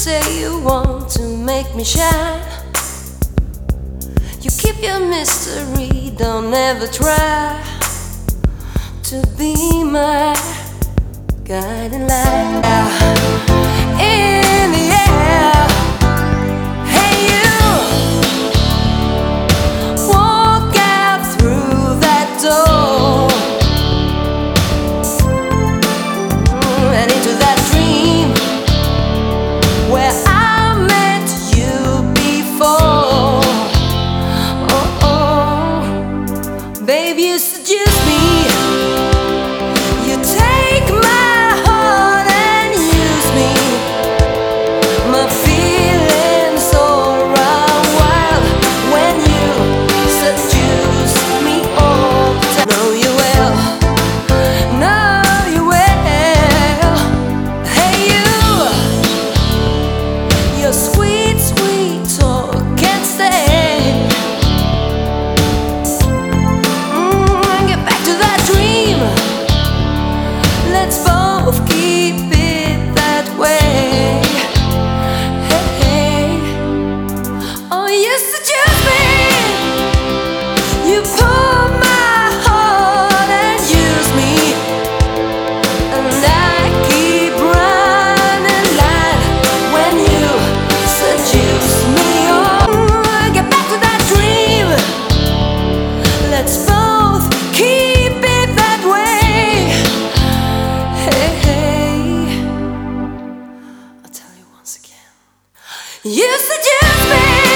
say you want to make me shine. You keep your mystery, don't ever try to be my guiding light. In the air, hey you, walk out through that door and into that dream where I met you before. Oh, oh, babe, you seduce me. You take my heart and use me. My feelings all run wild when you seduce me all the time. Know you well, know you well. Hey you, your sweet, sweet talk can't stay. Get back to that dream. Let's both keep it that way. Hey, hey. Oh, you seduce me. You pull my heart and use me, and I keep running light when you seduce me. Oh, get back to that dream. Let's both keep it that way. Hey, hey. I'll tell you once again. You seduce me.